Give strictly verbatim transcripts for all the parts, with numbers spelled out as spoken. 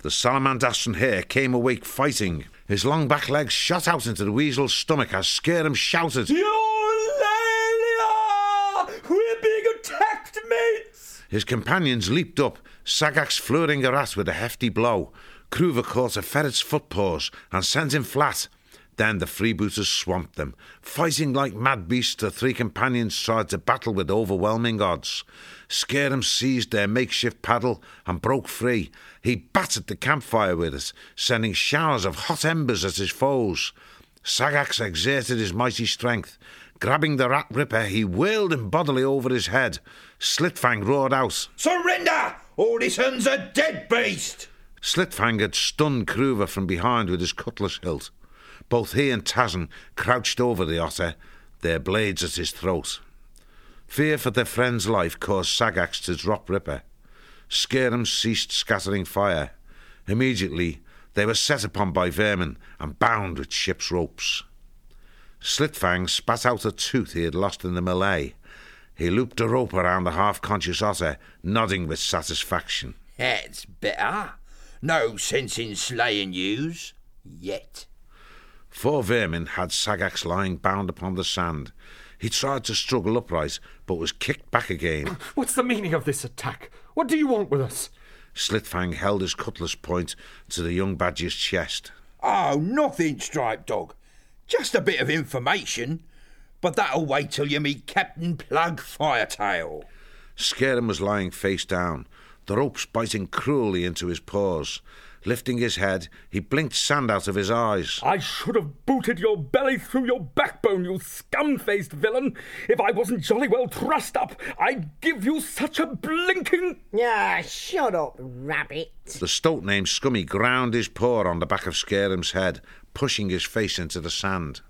The Salamandastran hare came awake fighting. His long back legs shot out into the weasel's stomach as Scarum shouted, "Eulalia! We're being attacked, mates!" His companions leaped up, Sagax flooring a rat with a hefty blow. Kruva caught a ferret's footpaws and sent him flat. Then the freebooters swamped them. Fighting like mad beasts, the three companions tried to battle with overwhelming odds. Scarum seized their makeshift paddle and broke free. He battered the campfire with it, sending showers of hot embers at his foes. Sagax exerted his mighty strength. Grabbing the rat ripper, he whirled him bodily over his head. Slitfang roared out, "Surrender, or this hun's a dead beast!" Slitfang had stunned Kruva from behind with his cutlass hilt. Both he and Tarzan crouched over the otter, their blades at his throat. Fear for their friend's life caused Sagax to drop Ripper. Scarum ceased scattering fire. Immediately, they were set upon by vermin and bound with ship's ropes. Slitfang spat out a tooth he had lost in the melee. He looped a rope around the half-conscious otter, nodding with satisfaction. "That's better. No sense in slaying yous. Yet." Four vermin had Sagax lying bound upon the sand. He tried to struggle upright, but was kicked back again. "What's the meaning of this attack? What do you want with us?" Slitfang held his cutlass point to the young badger's chest. "Oh, nothing, Striped Dog. Just a bit of information. But that'll wait till you meet Captain Plug Firetail." Scarum was lying face down, the ropes biting cruelly into his paws. Lifting his head, he blinked sand out of his eyes. "I should have booted your belly through your backbone, you scum-faced villain. If I wasn't jolly well trussed up, I'd give you such a blinking—" Ah, shut up, rabbit. The stoat named Scummy ground his paw on the back of Scarum's head, pushing his face into the sand.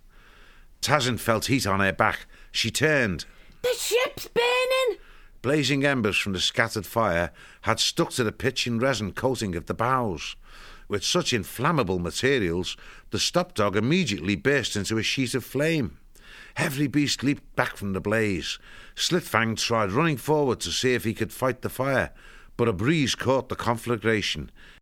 Tarzan felt heat on her back. She turned. The ship's burning! Blazing embers from the scattered fire had stuck to the pitch and resin coating of the bows. With such inflammable materials, the stop dog immediately burst into a sheet of flame. Every beast leaped back from the blaze. Slitfang tried running forward to see if he could fight the fire, but a breeze caught the conflagration.